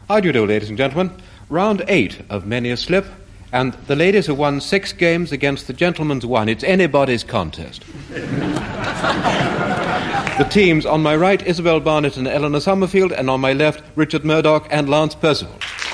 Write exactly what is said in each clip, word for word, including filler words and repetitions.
How do you do, ladies and gentlemen? Round eight of Many a Slip, and the ladies have won six games against the gentlemen's one. It's anybody's contest. The teams, on my right, Isabel Barnett and Eleanor Summerfield, and on my left, Richard Murdoch and Lance Percival.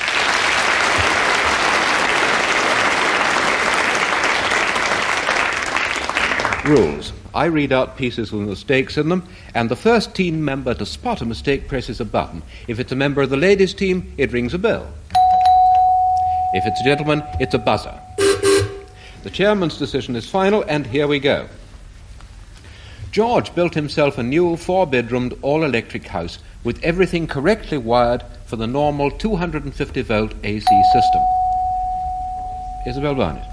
Rules. I read out pieces with mistakes in them, and the first team member to spot a mistake presses a button. If it's a member of the ladies' team, it rings a bell. If it's a gentleman, it's a buzzer. The chairman's decision is final, and here we go. George built himself a new four-bedroomed all-electric house with everything correctly wired for the normal two hundred fifty volt A C system. Isabel Barnett.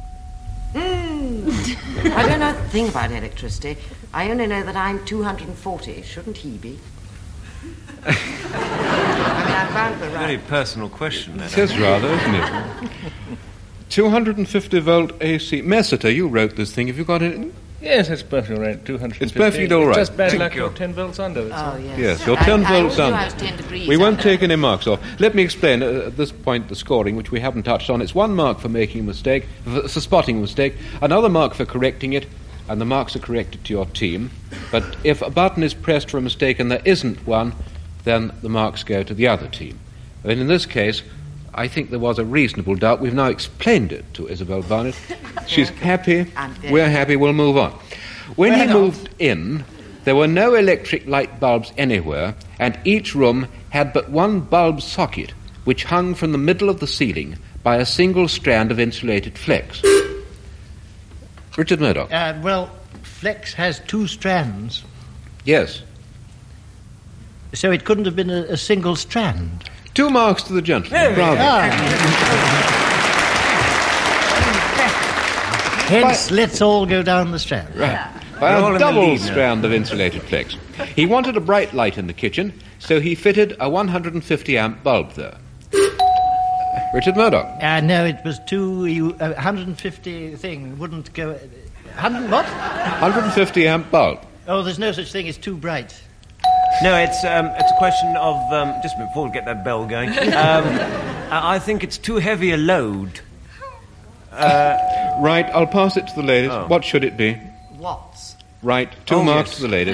I don't know a thing about electricity. I only know that I'm two hundred forty. Shouldn't he be? I mean, I found the right... Very personal question, then. It is rather, isn't it? two hundred fifty volt A C. Messiter, you wrote this thing. Have you got it? Yes, it's perfectly right. two hundred fifty. It's perfectly all right. It's just bad luck you're ten volts under. Oh, all. yes. Yes, you're I- ten I volts always knew under. I was ten degrees We won't under. take any marks off. Let me explain uh, at this point the scoring, which we haven't touched on. It's one mark for making a mistake, for, for spotting a mistake, another mark for correcting it, and the marks are corrected to your team. But if a button is pressed for a mistake and there isn't one, then the marks go to the other team. And in this case, I think there was a reasonable doubt. We've now explained it to Isabel Barnett. She's happy. I'm very We're happy. We'll move on. When he Well, moved in, there were no electric light bulbs anywhere, and each room had but one bulb socket, which hung from the middle of the ceiling by a single strand of insulated flex. Richard Murdoch. Uh, well, flex has two strands, Yes. so it couldn't have been a, a single strand. Two marks to the gentleman. Bravo. Hence, let's all go down the strand. Right. By You're all in a the double lead now. strand of insulated flex. He wanted a bright light in the kitchen, so he fitted a one hundred fifty amp bulb there. Richard Murdoch. Uh, no, it was two, you, uh, one hundred fifty thing wouldn't go... one hundred what? one hundred fifty amp bulb. Oh, there's no such thing as too bright. No, it's um, it's a question of um, just before we get that bell going. Um, I I think it's too heavy a load. Right, I'll pass it to the ladies. Oh. What should it be? Watts. Right, two Oh, marks yes. to the ladies.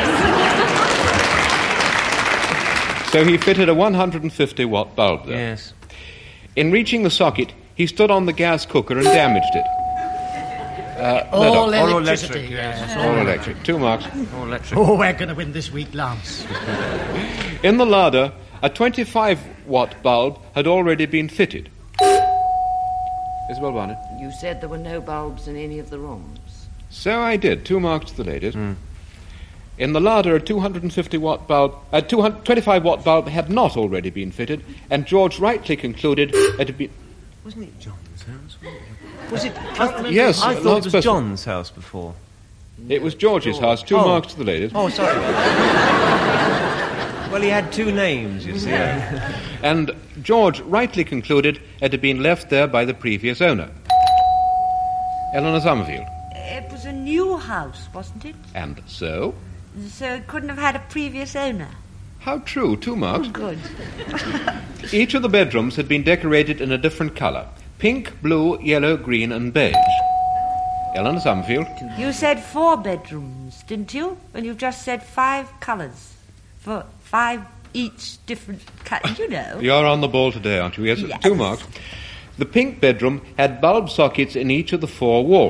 So he fitted a one hundred fifty watt bulb there. Yes. In reaching the socket, he stood on the gas cooker and damaged it. Uh, All Murdoch. electricity. electric, yes. All electric. Two marks. All electric. Oh, we're going to win this week, Lance. In the larder, a twenty-five watt bulb had already been fitted. Isabel Barnett. You said there were no bulbs in any of the rooms. So I did. Two marks to the ladies. In the larder, a two hundred fifty watt bulb, a two hundred twenty-five watt bulb had not already been fitted, and George rightly concluded it had been... Wasn't it John's house? Was it? I, Yes, I Lance thought it was Percival. John's house before. It was George's house. Two Oh. marks to the ladies. Oh, sorry. Well, he had two names, you see. And George rightly concluded it had been left there by the previous owner. Eleanor Summerfield. It was a new house, wasn't it? And so? So it couldn't have had a previous owner. How true. Two marks. Good. Each of the bedrooms had been decorated in a different colour. Pink, blue, yellow, green and beige. Eleanor Summerfield. You said four bedrooms, didn't you? And you just said five colours. For five each different colours, you know. You're on the ball today, aren't you? Yes, Yes. two marks. The pink bedroom had bulb sockets in each of the four walls.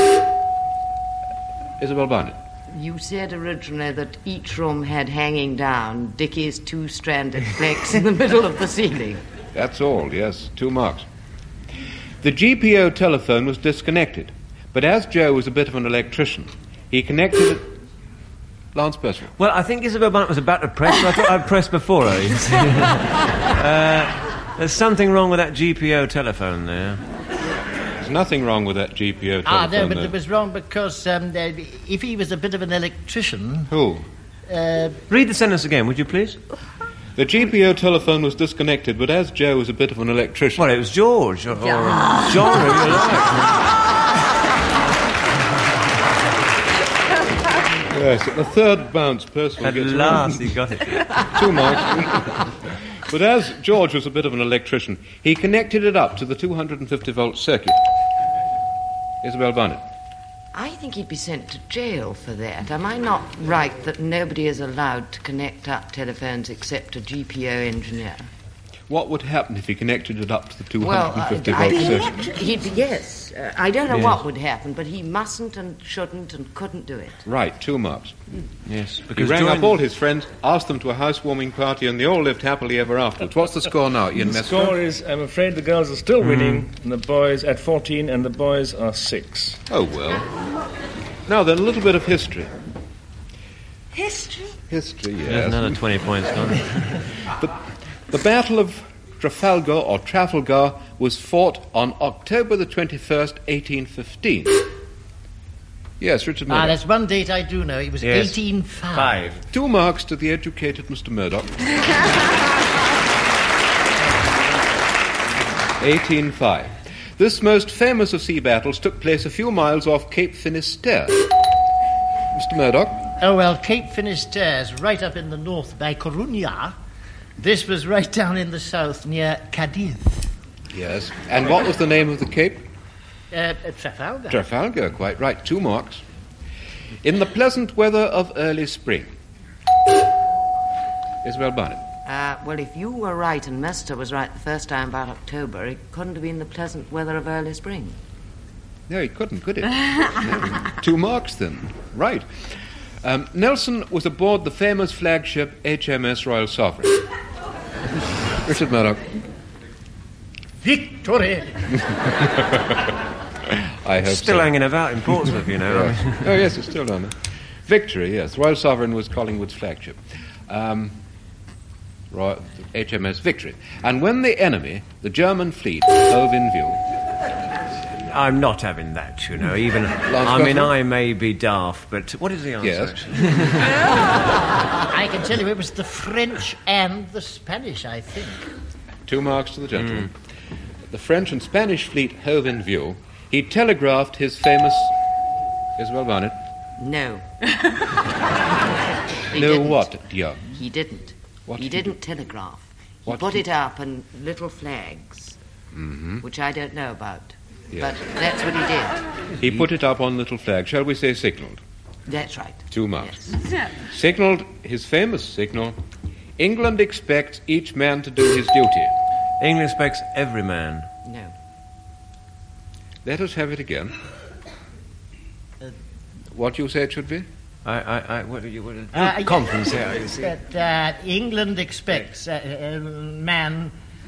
Isabel Barnett. You said originally that each room had hanging down Dickie's two-stranded flex in the middle of the ceiling. That's all, yes, two marks. The G P O telephone was disconnected, but as Joe was a bit of an electrician, he connected it... Lance Percival. Well, I think Isabel Barnett was about to press, but I thought I'd pressed before her. you see. uh, there's something wrong with that G P O telephone there. There's nothing wrong with that G P O telephone. Ah, no, but though. it was wrong because um, uh, if he was a bit of an electrician... Who? Uh, Read the sentence again, would you please? The G P O telephone was disconnected, but as Joe was a bit of an electrician... Well, it was George, or, or John, who you like. Yes, at the third bounce, Percival At gets last he got it. two marks. But as George was a bit of an electrician, he connected it up to the two hundred fifty volt circuit. Isabel Barnett. I think he'd be sent to jail for that. Am I not right that nobody is allowed to connect up telephones except a G P O engineer? What would happen if he connected it up to the two Well, hundred fifty I, volt I, circuit? he'd be, yes. Uh, I don't know Yes. what would happen, but he mustn't and shouldn't and couldn't do it. Right, two marks. Yes, He because rang during- up all his friends, asked them to a housewarming party, and they all lived happily ever afterwards. What's the score now, Ian The Mesco? score is, I'm afraid the girls are still winning, and the boys at fourteen, and the boys are six. Oh, well. Now then, a little bit of history. History? History, There's yes. another twenty points gone. The, the Battle of Trafalgar, or Trafalgar, was fought on October the twenty-first, eighteen fifteen. Yes, Richard Ah, Murdoch. there's one date I do know. It was Yes. eighteen five. Five. Two marks to the educated Mister Murdoch. eighteen five. This most famous of sea battles took place a few miles off Cape Finisterre. Mister Murdoch. Oh, well, Cape Finisterre is right up in the north by Coruña. This was right down in the south near Cadiz. Yes. And what was the name of the cape? Uh, uh, Trafalgar. Trafalgar, quite right. Two marks. In the pleasant weather of early spring. Isabel Barnett. Uh, well, if you were right and Mister was right the first time about October, it couldn't have been the pleasant weather of early spring. No, he couldn't, could it? No. Two marks then. Right. Um, Nelson was aboard the famous flagship H M S Royal Sovereign. Richard Murdoch. Victory! I hope Still so. hanging about in Portsmouth, you know. I mean, Oh, yes, it's still down there. Victory, yes. Royal Sovereign was Collingwood's flagship. Um, Royal, H M S Victory. And when the enemy, the German fleet, hove in view. I'm not having that, you know. Even Lance I mean, Buffalo? I may be daft, but what is the answer? Yes. actually? I can tell you it was the French and the Spanish, I think. Two marks to the gentleman. The French and Spanish fleet hove in view. He telegraphed his famous... Isabel Barnett. No. He No didn't. what, dear? He didn't. What he did he didn't telegraph. He What put did it up in little flags, which I don't know about. Yes. But that's what he did. He put it up on little flag, shall we say signalled? That's right. Two marks. Yes. Signalled his famous signal, England expects each man to do his duty. England expects every man. No. Let us have it again. What you say it should be? I, I, I what are you? What, Uh, conference here, you see. That uh, England expects uh, a man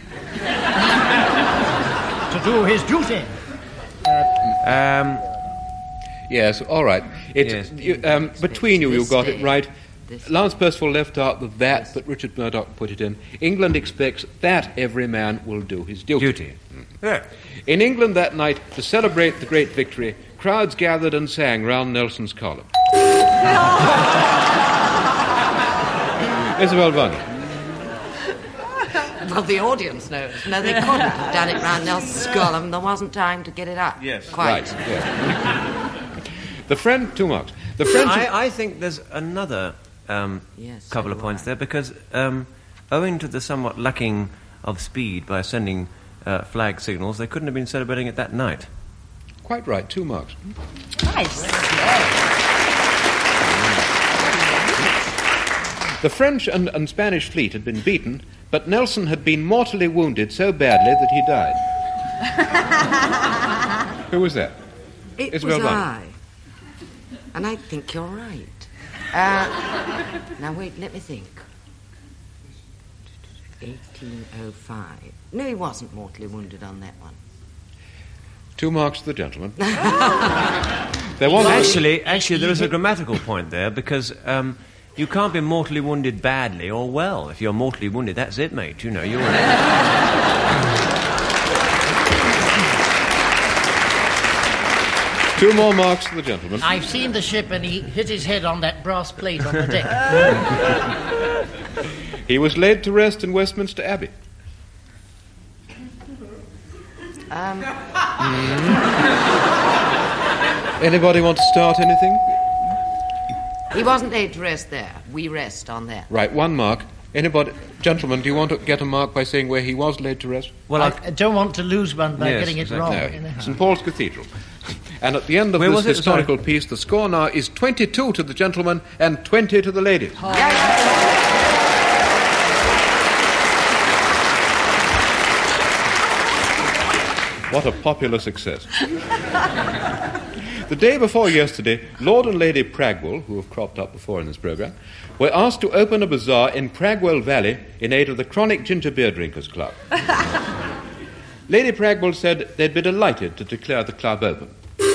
to do his duty. Um, Yes, all right. It, Yes. you, um, between you, you This got it day. right. This Lance Percival left out the that, but Richard Murdoch put it in. England expects that every man will do his duty. duty. Yeah. In England that night, to celebrate the great victory, crowds gathered and sang round Nelson's column. Isabel Bunny. Well, the audience knows. No, they couldn't have done it round Nelson's column. There wasn't time to get it up. Yes. Quite. Right. Yes. The friend, two marks. The French. I, I think there's another um, Yes, couple so of do points I. there because um, owing to the somewhat lacking of speed by sending uh, flag signals, they couldn't have been celebrating it that night. Quite right, two marks. Nice. The French and, and Spanish fleet had been beaten, but Nelson had been mortally wounded so badly that he died. Who was that? It Isabel was Bunny. I. And I think you're right. Uh, now, wait, let me think. eighteen oh five. No, he wasn't mortally wounded on that one. Two marks to the gentleman. There was Actually, actually, there is a grammatical point there because um, you can't be mortally wounded badly or well. If you're mortally wounded, that's it, mate. You know, you're. two more marks to the gentleman. I've seen the ship and he hit his head on that brass plate on the deck. He was laid to rest in Westminster Abbey. Um, Anybody want to start anything? he wasn't laid to rest there. We rest on that. Right, one mark. Anybody, gentlemen, do you want to get a mark by saying where he was laid to rest? Well, I, I, I don't want to lose one by Yes, getting it exactly. wrong. No, anyhow. Saint Paul's Cathedral. And at the end of Where this was it? historical piece, the score now is twenty-two to the gentlemen and twenty to the ladies. What a popular success. The day before yesterday, Lord and Lady Pragwell, who have cropped up before in this programme, were asked to open a bazaar in Pragwell Valley in aid of the Chronic Ginger Beer Drinkers Club. Lady Pragwell said they'd be delighted to declare the club open.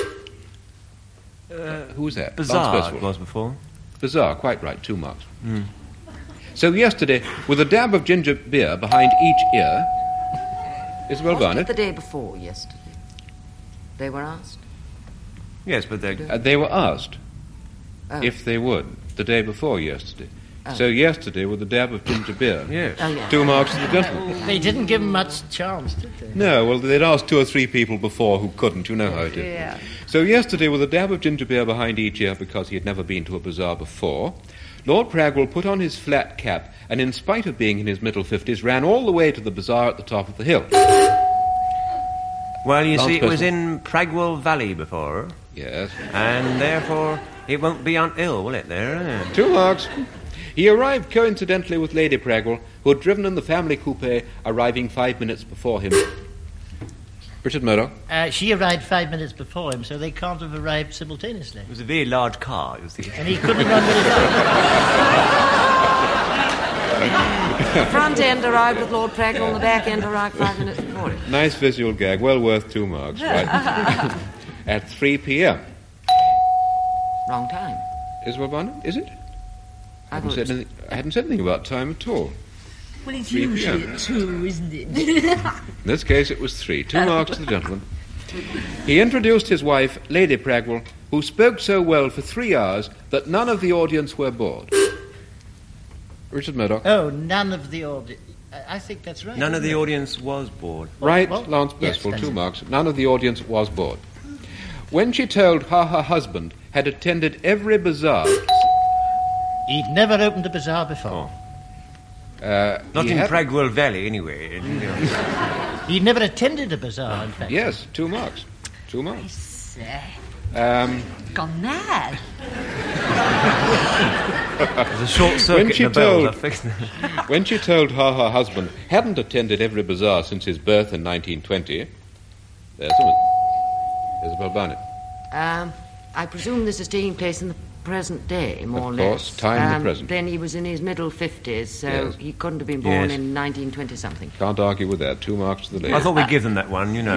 Uh, who was that? Bizarre Lance it Percival. was before. Bizarre, quite right, two marks. So yesterday, with a dab of ginger beer behind each ear, Isabel Wasn't it Barnett, the day before yesterday? They were asked. Yes, but they... uh, they were asked Oh. if they would, the day before yesterday. Oh. So yesterday, with a dab of ginger beer, Yes. Oh, yeah. two marks to the gentleman. They didn't give him much chance, did they? No, well, they'd asked two or three people before who couldn't. You know how it is. Yeah. So yesterday, with a dab of ginger beer behind each ear because he had never been to a bazaar before, Lord Pragwell put on his flat cap and, in spite of being in his middle fifties, ran all the way to the bazaar at the top of the hill. Well, you Lance see, it was Percival. in Pragwell Valley before, Yes. and therefore it won't be on ill, will it, there? eh? Two marks. He arrived coincidentally with Lady Pragwell, who had driven in the family coupe, arriving five minutes before him. Richard Murdoch. Uh, she arrived five minutes before him, so they can't have arrived simultaneously. It was a very large car, you see. And he couldn't run very fast. The front end arrived with Lord Pragwell and the back end arrived five minutes before it. Nice visual gag, well worth two marks. Right. At three p.m. Wrong time. Isabel Barnett, is it? I I hadn't, thought said it was- anything, I hadn't said anything about time at all. Well, it's three usually p.m. two, isn't it? In this case, it was three. Two marks to the gentleman. He introduced his wife, Lady Pragwell, who spoke so well for three hours that none of the audience were bored. Richard Murdoch. Oh, none of the audience. I I think that's right. None of isn't the it? audience was bored. Right, well, Lance yes, Percival, that's two it. marks. None of the audience was bored. When she told how her husband had attended every bazaar, He'd never opened a bazaar before. uh, Not he in had- Pragwell Valley, anyway. He'd never attended a bazaar, in fact. Yes, two marks. Two marks. Uh, Um, gone mad. There's a short When circuit she in the bells. told- I fixed it. when she told how her husband hadn't attended every bazaar since his birth in nineteen twenty, there's someone. Isabel Barnett. Um, I presume this is taking place in the present day, more or Of less. course, time the Um, present. Then he was in his middle fifties, so Yes. he couldn't have been born Yes. in nineteen twenty something. Can't argue with that. Two marks to the lady. I thought we'd give them that one, you know.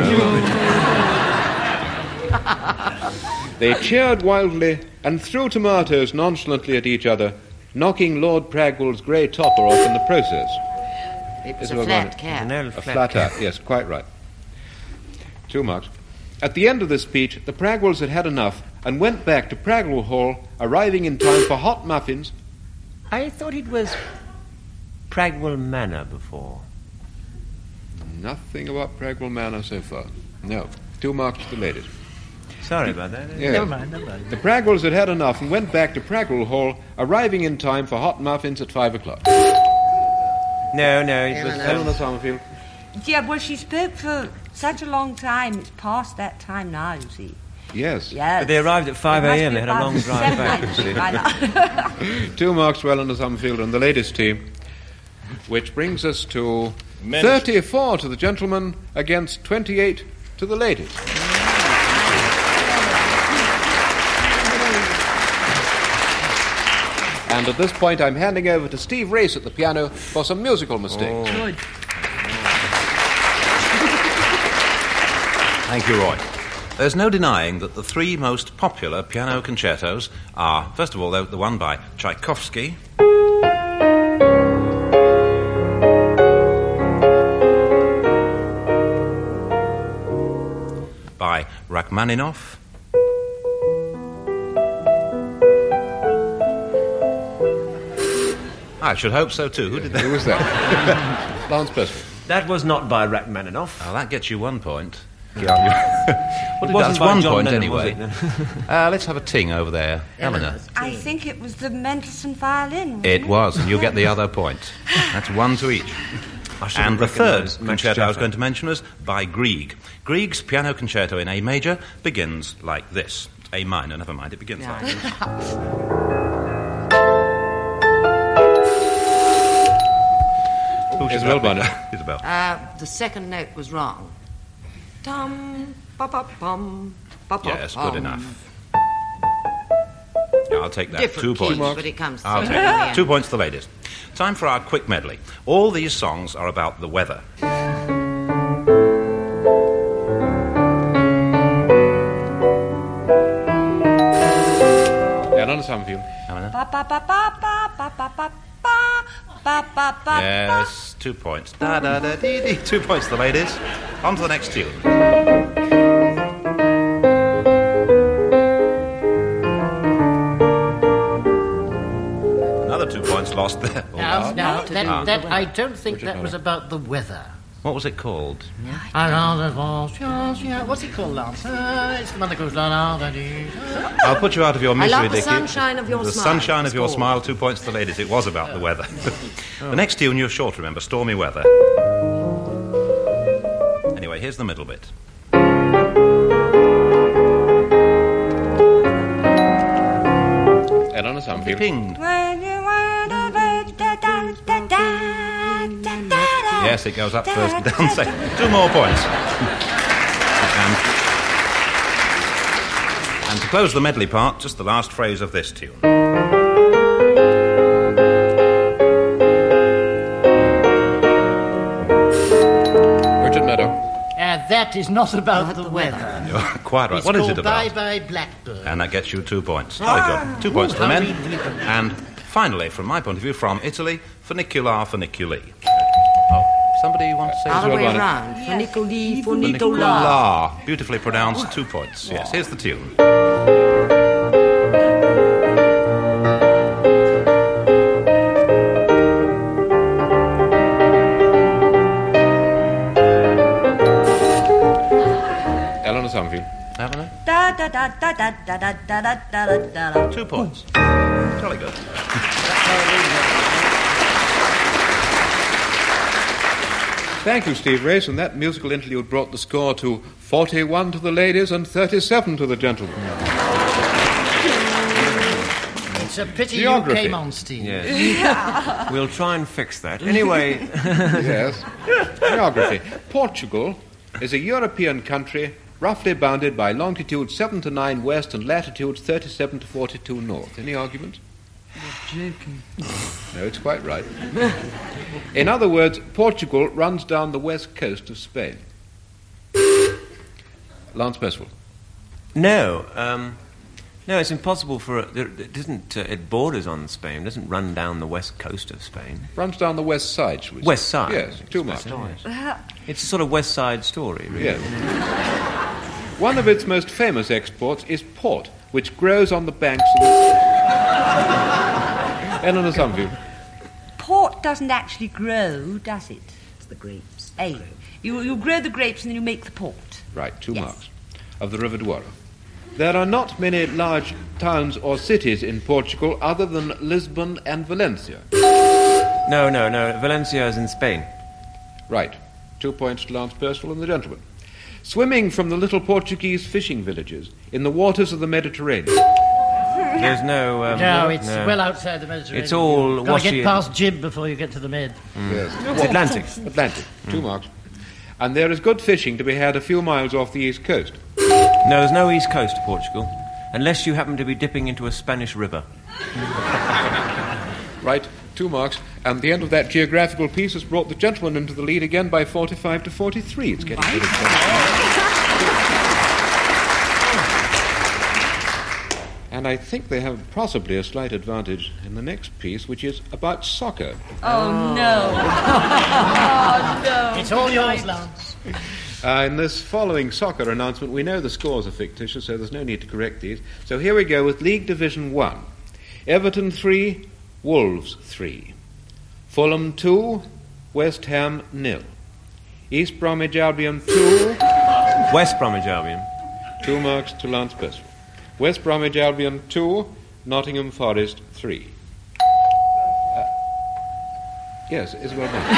They cheered wildly and threw tomatoes nonchalantly at each other, knocking Lord Pragwell's grey topper off in the process. It was Isabel a flat Barnett. cap. An old A flat flat cap. hat, yes, quite right. Two marks. At the end of this speech, the Pragwells had had enough and went back to Pragwell Hall, arriving in time for hot muffins. I thought it was Pragwell Manor before. Nothing about Pragwell Manor so far. No. Two marks to the ladies. Sorry about that. Yeah. Never mind, never mind. The Pragwells had had enough and went back to Pragwell Hall, arriving in time for hot muffins at five o'clock. No, no, it was... Eleanor Um, Summerfield. Yeah, well, she spoke for such a long time. It's past that time now, you see. Yes. Yes. But they arrived at five It must a.m. be They had a about long drive seven, back, I you think, see. by now. Two marks to Eleanor Summerfield and the ladies' team, which brings us to Men- thirty-four to the gentlemen against twenty-eight to the ladies. And at this point, I'm handing over to Steve Race at the piano for some musical mistakes. Good. Thank you, Roy. There's no denying that the three most popular piano concertos are, first of all, the, the one by Tchaikovsky, by Rachmaninoff, I should hope so too. Who did that? Who was that? Lance Percival. That was not by Rachmaninoff. Oh, that gets you one point. Yeah, you- well, It that's wasn't by one John point Lennon, was anyway. it? uh, let's have a ting over there. Eleanor. I think it was the Mendelssohn violin. wasn't It was, and you'll get the other point. That's one to each. I should And have the third recognised Max concerto I was Jaffa. going to mention was by Grieg. Grieg's piano concerto in A major begins like this. A minor, never mind, it begins like this. Who should Isabel that be? Bonner. Isabel. Uh, the second note was wrong. Tum, ba ba bum, ba ba Yes, bum. good enough. Yeah, I'll take that. Different Two keys, points. but it comes I'll through take in the it. end. Two points to the ladies. Time for our quick medley. All these songs are about the weather. Eleanor Summerfield. Eleanor? Ba ba ba ba ba ba ba ba ba ba ba ba. Yes, two points. Da da da dee dee. Two points to the ladies. On to the next tune. Another two points lost there. Now, now to that, do with that, the I don't think that was about the weather. What was it called? What's it called, Lance? Uh, it's the one that goes la la da dee. I'll put you out of your I misery, love the Dickie. sunshine of your the smile. sunshine It's of your called. smile. Two points to the ladies. It was about the weather. The next tune you're sure to remember. Stormy weather. Anyway, here's the middle bit. Eleanor Summerfield. Pinged. When you want to break da da da da da da. Yes, it goes up first and down second. Two more points. and, and to close the medley part, just the last phrase of this tune. Richard Meadow. Uh, that is not about Not the the weather. weather. You're quite right. It's What is called it about? Bye Bye Blackbird. And that gets you two points. Jolly good. Two points to the how men. we- we- And finally, from my point of view, from Italy, Funicular Funiculi. Oh, somebody want to say Other Isabel way Bonner. round. Funiculi, funicola. Funicular. Beautifully pronounced, two points. Yes, here's the tune. Eleanor Summerfield. Eleanor? Da da da da da da da da da da da da. Two points. Jolly good. Thank you, Steve Race, and that musical interlude brought the score to forty-one to the ladies and thirty-seven to the gentlemen. It's a pity Geography. you came on, Steve. Yes. We'll try and fix that. Anyway, Yes. Geography. Portugal is a European country roughly bounded by longitude seven to nine west and latitudes thirty-seven to forty-two north. Any argument? No, it's quite right. In other words, Portugal runs down the west coast of Spain. Lance Percival. no, um, no, it's impossible for it. It doesn't. Uh, it borders on Spain. It doesn't run down the west coast of Spain. Runs down the west side, shall we say? West side. Yes, too much. It's a sort of West Side Story, really. Yes. One of its most famous exports is port, which grows on the banks of the... Eleanor Summerfield. Port doesn't actually grow, does it? It's the grapes. A. You, you grow the grapes and then you make the port. Right, two Yes. marks. Of the River Douro. There are not many large towns or cities in Portugal other than Lisbon and Valencia. No, no, no. Valencia is in Spain. Right. Two points to Lance Percival and the gentleman. Swimming from the little Portuguese fishing villages in the waters of the Mediterranean. There's no. Um, No, it's well outside the Mediterranean. It's all You've got to washy get and- past Jib before you get to the Med. Yes. It's Atlantic. Atlantic. Two marks. And there is good fishing to be had a few miles off the east coast. No, there's no east coast of Portugal, unless you happen to be dipping into a Spanish river. Right, two marks. And the end of that geographical piece has brought the gentleman into the lead again by forty-five to forty-three. It's getting good. And I think they have possibly a slight advantage in the next piece, which is about soccer. Oh, no. It's all yours, Lance. Uh, in this following soccer announcement, we know the scores are fictitious, so there's no need to correct these. So here we go with League Division one. Everton three, Wolves three. Fulham two, West Ham nil. East Bromwich Albion two, West Bromwich Albion. Two marks to Lance Percival. West Bromwich Albion, two. Nottingham Forest, three. Uh, yes, Isabel Bunn.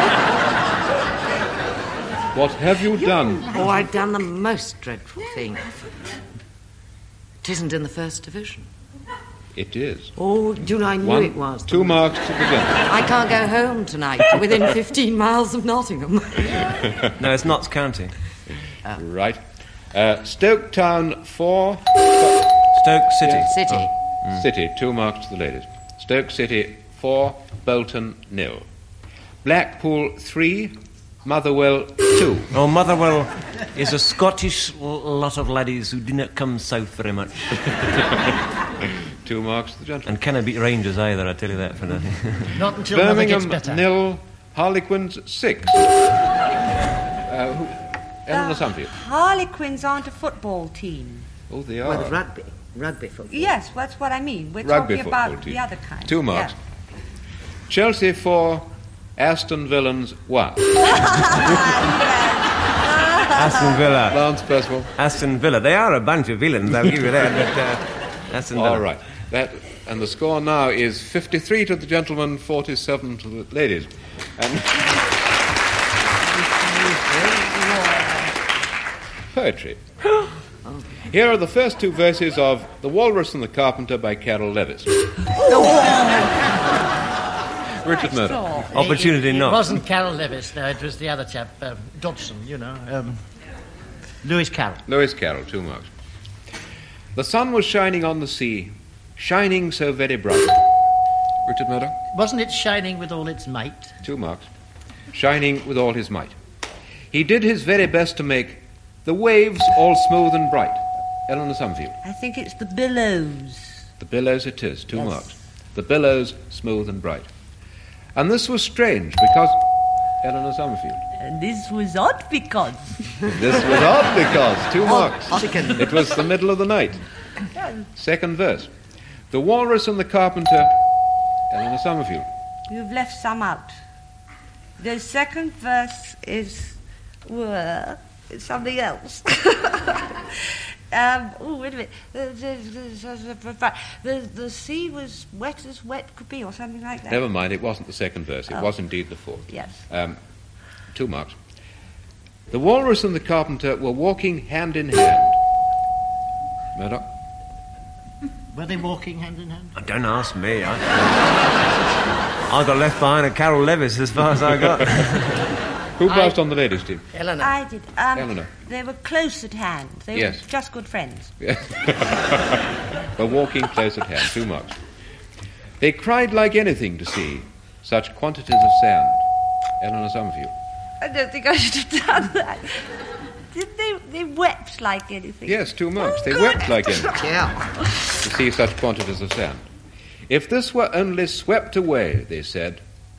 What have you done? Oh, I've done the most dreadful thing. It isn't in the first division. It is. Oh, June, I knew One, it was. Two marks to begin. I can't go home tonight, within fifteen miles of Nottingham. No, it's Notts County. Right. Uh, Stoke Town, four. Stoke City. City. Oh. City, two marks to the ladies. Stoke City, four. Bolton, nil. Blackpool, three. Motherwell, two. Oh, Motherwell is a Scottish l- lot of laddies who do not come south very much. Two marks to the gentleman. And cannot beat Rangers either, I tell you that for nothing. Not until Mother gets better. Birmingham, nil. Harlequins, six. Uh, who? Eleanor Sumfield. Harlequins aren't a football team. Oh, they Well, are. the rugby. Rugby football. Yes, that's what I mean. We're Rugby talking football about team. the other kind. Two marks. Yeah. Chelsea, four. Aston Villans, one. Aston Villa. Lance Percival. Aston Villa. They are a bunch of villains, I'll give you that, but uh, Aston Villa. All right. That, and the score now is fifty-three to the gentlemen, forty-seven to the ladies. And poetry. Here are the first two verses of The Walrus and the Carpenter by Carol Levis. Richard Murdoch. Opportunity it, it, it not. wasn't Carol Levis, no, it was the other chap, um, Dodson, you know, um, Lewis Carroll. Lewis Carroll, two marks. The sun was shining on the sea, shining so very bright. Richard Murdoch, Wasn't it shining with all its might? two marks. Shining with all his might. He did his very best to make the waves all smooth and bright. Eleanor Sumfield. I think it's the billows. The billows it is, two Yes. marks. The billows smooth and bright. And this was strange because... Eleanor Summerfield. And this was odd because. This was odd because, two marks. Chicken. It was the middle of the night. Second verse. The Walrus and the Carpenter... Eleanor Summerfield. You've left some out. The second verse is... Well, it's something else. um, oh, wait a minute. The, the, the, the, the sea was wet as wet could be, or something like that. Never mind, it wasn't the second verse. It Oh. was indeed the fourth. Yes. Um, two marks. The Walrus and the Carpenter were walking hand in hand. Murdoch? Were they walking hand in hand? Oh, don't ask me. I, I got left behind a Carol Levis as far as I got. Who passed on the ladies' team? Eleanor. I did. Um, Eleanor. They were close at hand. They Yes. were just good friends. Were walking close at hand. Two marks. They cried like anything to see such quantities of sand. Eleanor Summerfield. I don't think I should have done that. Did they? They wept like anything. Yes, two marks. Oh, They good. wept like anything Yeah. to see such quantities of sand. If this were only swept away, they said.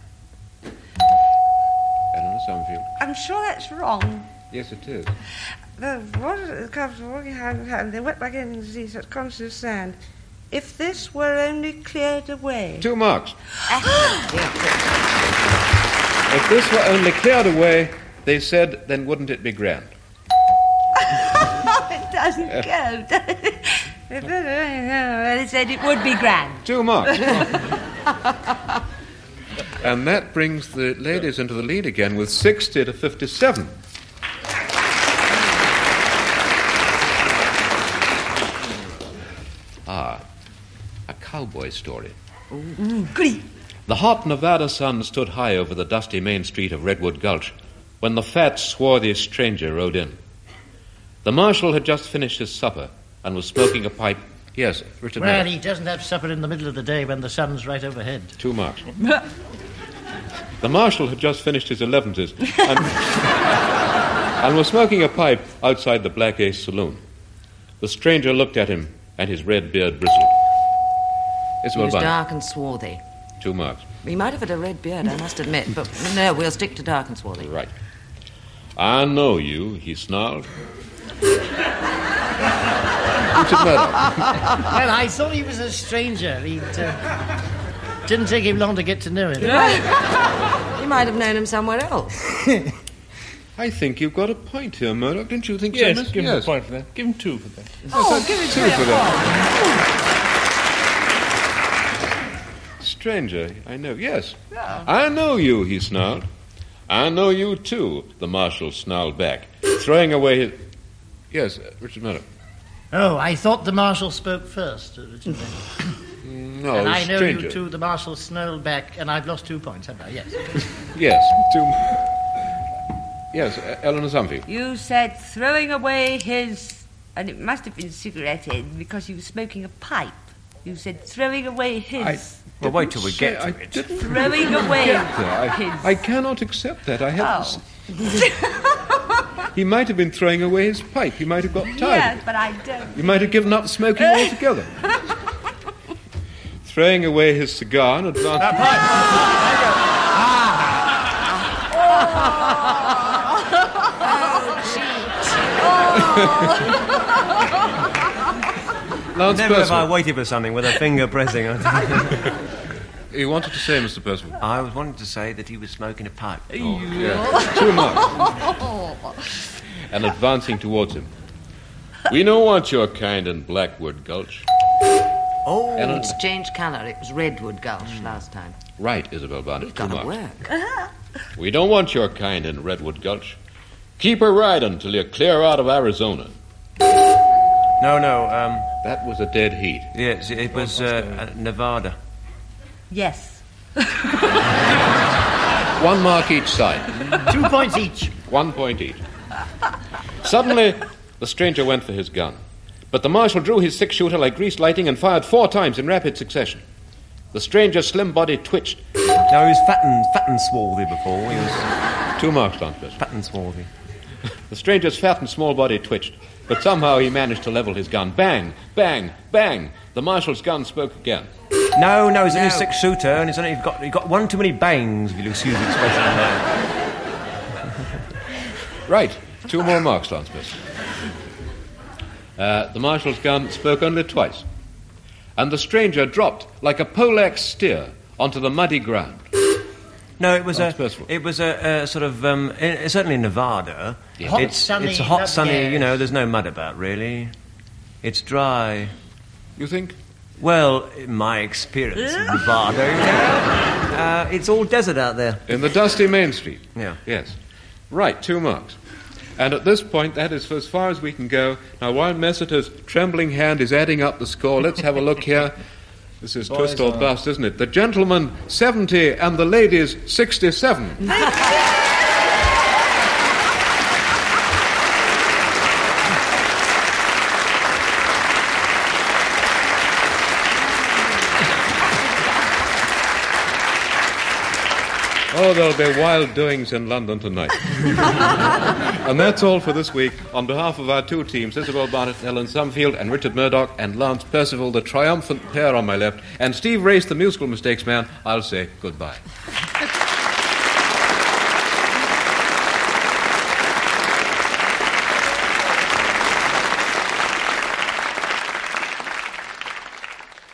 Eleanor Summerfield. I'm sure that's wrong. Yes, it is. The water comes walking hand in hand. They wept like anything to see such quantities of sand. If this were only cleared away. Two marks. Yeah. If this were only cleared away, they said, then wouldn't it be grand? It doesn't go. does it? They said it would be grand. Two marks. And that brings the ladies into the lead again with sixty to fifty-seven. Ah, a cowboy story. Glee. The hot Nevada sun stood high over the dusty main street of Redwood Gulch when the fat, swarthy stranger rode in. The marshal had just finished his supper and was smoking a pipe. Yes, Richard Well, Miller. he doesn't have supper in the middle of the day when the sun's right overhead. Two marks. The marshal had just finished his elevenses and, and was smoking a pipe outside the Black Ace saloon. The stranger looked at him, and his red beard bristled. He Isabel was Bunny. dark and swarthy. Two marks. He might have had a red beard, I must admit, but no, we'll stick to dark and swarthy. Right. I know you, he snarled. Richard Murdoch. Well, I thought he was a stranger. He uh, didn't take him long to get to know him. He might have known him somewhere else. I think you've got a point here, Murdoch. Didn't you think Yes, so, miss? give him Yes. a point for that. Give him two for that. Oh, give it Two to for him. that. Stranger, I know. Yes. I know you, he snarled. I know you, too, the Marshal snarled back, throwing away his... Yes, uh, Richard Murdoch. Oh, I thought the Marshal spoke first, uh, Richard. No, and I know stranger. you too, the Marshal snarled back, and I've lost two points, haven't I? Yes. Yes, two... Yes, uh, Eleanor Sumfield. You said throwing away his... And it must have been cigarette end because he was smoking a pipe. You said throwing away his... I Well, wait till we say- get to I it. didn't Throwing away get there. his... I, I cannot accept that. I have Oh. He might have been throwing away his pipe. He might have got tired Yes, of it. but I don't. He might have given up smoking altogether. Throwing away his cigar and advancing... Lance Never have I Percival. waited for something with a finger pressing on it. You wanted to say, Mister Percival? I was wanting to say that he was smoking a pipe. Oh, yeah. Two marks. And advancing towards him. We don't want your kind in Blackwood Gulch. Oh, And It's changed colour. It was Redwood Gulch last time. right, Isabel Barnett. We've Two got to marks. work. We don't want your kind in Redwood Gulch. Keep her riding till you're clear out of Arizona. no, no. Um, That was a dead heat. yes, it was uh, uh, Nevada. Yes. One mark each side. Two points each. One point each. Suddenly, the stranger went for his gun. But the Marshal drew his six-shooter like greased lightning and fired four times in rapid succession. The stranger's slim body twitched. No, he was fat and, fat and swarthy before. He was Two marks, Lance Percival. fat and swarthy. The stranger's fat and small body twitched, but somehow he managed to level his gun. Bang, bang, bang. The Marshal's gun spoke again. No, no, he's only a six-shooter, and he's only you've got, you've got one too many bangs, if you'll excuse the expression there. Right, two more marks, Lance Percival. Uh, the Marshal's gun spoke only twice, and the stranger dropped like a poleaxe steer onto the muddy ground. No, it was Lance a, Percival. it was a, a sort of, um, i certainly in Nevada. Yeah. Hot, it's, sunny, it's a hot, lovely sunny, air. you know, there's no mud about, really. It's dry. You think? Well, in my experience in Nevada, you know, uh, it's all desert out there. In the dusty Main Street. Yeah. Yes. Right, two marks. And at this point, that is as far as we can go. Now, while Messiter's trembling hand is adding up the score, let's have a look here. This is twist or are- bust, isn't it? The gentleman, seventy, and the ladies, sixty-seven. Oh, there'll be wild doings in London tonight. And that's all for this week. On behalf of our two teams, Isabel Barnett, Ellen Sumfield, and Richard Murdoch, and Lance Percival, the triumphant pair on my left, and Steve Race, the musical mistakes man, I'll say goodbye.